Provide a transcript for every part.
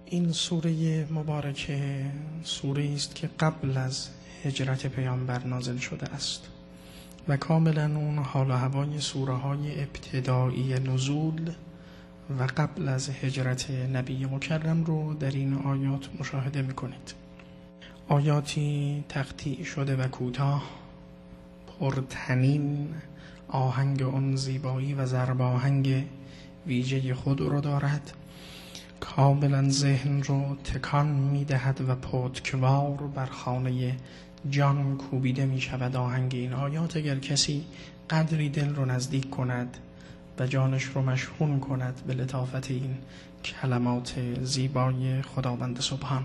این سوره مبارکه سوره است که قبل از هجرت پیامبر نازل شده است و کاملا اون حال و هوای سوره های ابتدایی نزول و قبل از هجرت نبی مکرم رو در این آیات مشاهده میکنید. آیاتی تقطیع شده و کوتاه، پرطنین، آهنگ اون زیبایی و ضرب آهنگ ویژه خود رو دارد، کاملا ذهن رو تکان میدهد و پتکوار بر خانه جان کوبیده می شود آهنگ این آیات. اگر کسی قدری دل رو نزدیک کند و جانش رو مشحون کند به لطافت این کلمات زیبای خداوند سبحان.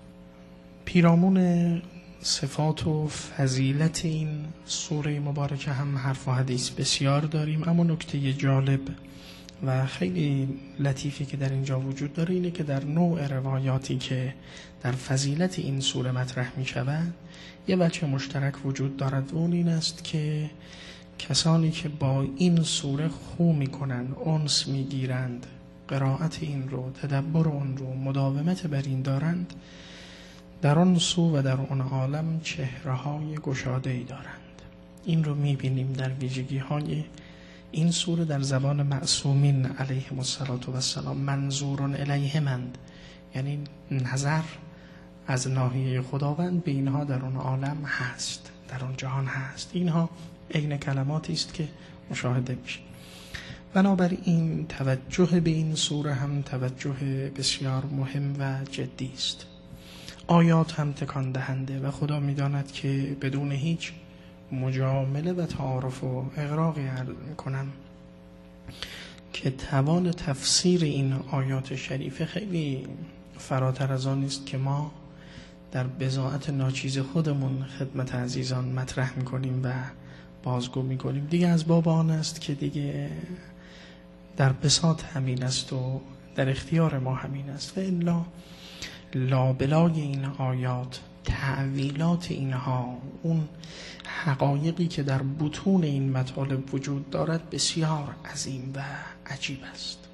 پیرامون صفات و فضیلت این سوره مبارکه هم حرف و حدیث بسیار داریم، اما نکته جالب و خیلی لطیفی که در اینجا وجود داره اینه که در نوع روایاتی که در فضیلت این سوره مطرح می شود یه وجه مشترک وجود دارد و اون این است که کسانی که با این سوره خو می کنند، انس می گیرند، قرائت این رو، تدبر اون رو، مداومت بر این دارند، در آن سو و در آن عالم چهره‌های گشاده‌ای دارند. این رو می بینیم در ویژگی‌های این سوره در زبان معصومین علیهم السلام، منظورون الیهمند، یعنی نظر از ناحیه خداوند به اینها در اون عالم هست، در اون جهان هست. اینها عین کلماتی است که مشاهده میشه. بنابراین توجه به این سوره هم توجه بسیار مهم و جدی است. آیات هم تکان دهنده و خدا میداند که بدون هیچ مجامله و تعارف و اغراقی عرض میکنم که توان تفسیر این آیات شریفه خیلی فراتر از آن است که ما در بضاعت ناچیز خودمون خدمت عزیزان مطرح میکنیم و بازگو میکنیم. دیگه از باب آن است که دیگه در بساط همین است و در اختیار ما همین است و الا لابلای این آیات، تعویلات اینها، اون حقایقی که در بطون این مطالب وجود دارد بسیار عظیم و عجیب است.